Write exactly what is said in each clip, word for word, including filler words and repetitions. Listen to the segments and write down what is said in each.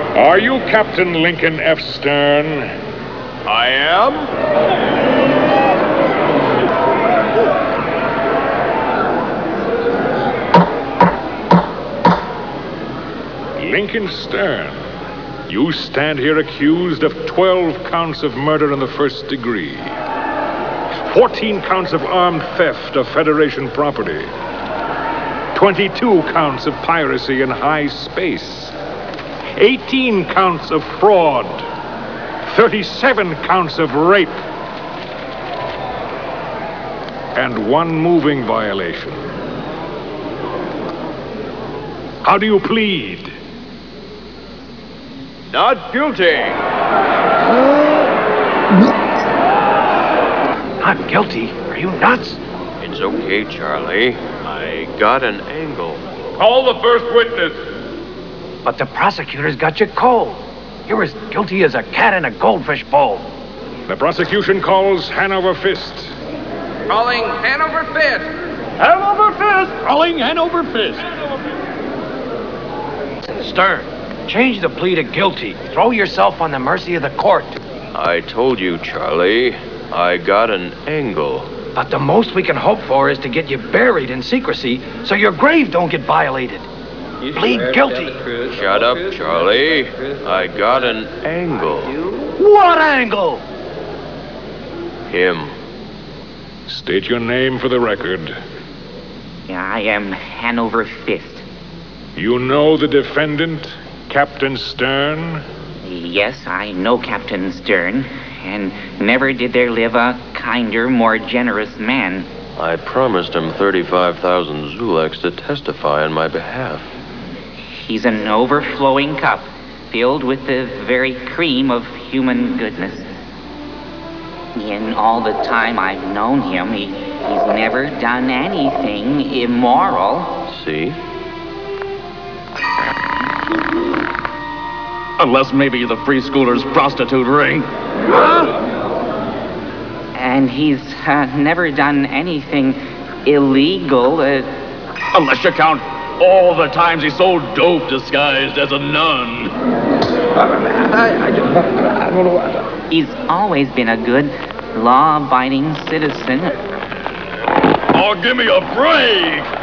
Are you Captain Lincoln F. Stern? I am. Lincoln Stern, you stand here accused of twelve counts of murder in the first degree, fourteen counts of armed theft of Federation property, twenty-two counts of piracy in high space, eighteen counts of fraud, thirty-seven counts of rape, and one moving violation. How do you plead? Not guilty. Not guilty? Are you nuts? It's okay, Charlie. I got an angle. Call the first witness. But the prosecutor's got you cold. You're as guilty as a cat in a goldfish bowl. The prosecution calls Hanover Fist. Calling Hanover Fist. Hanover Fist! Calling Hanover Fist. Stern, change the plea to guilty. Throw yourself on the mercy of the court. I told you, Charlie. I got an angle. But the most we can hope for is to get you buried in secrecy so your grave don't get violated. Plead guilty. Shut up, Charlie. I got an angle. What angle? Him. State your name for the record. I am Hanover Fist. You know the defendant, Captain Stern? Yes, I know Captain Stern, and never did there live a kinder, more generous man. I promised him thirty-five thousand Zuleks to testify on my behalf. He's an overflowing cup, filled with the very cream of human goodness. In all the time I've known him, he, he's never done anything immoral. See? Unless maybe the preschooler's prostitute ring. And he's uh, never done anything illegal. Uh, Unless you count all the times he sold dope disguised as a nun. I, I, don't, I don't know. he's always been a good, law-abiding citizen. Oh, give me a break!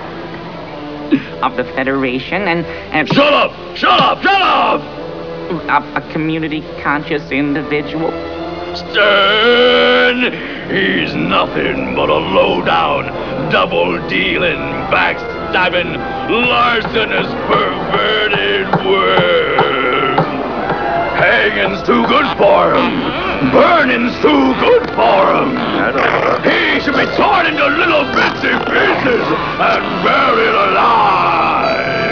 Of the Federation and... and Shut up! Shut up! Shut up! A, a community-conscious individual. Stern! He's nothing but a low-down, double-dealing, backstabbing, larcenous, perverted worm. Hanging's too good for him. Burning's too good for him. He should be torn into little bitsy pieces and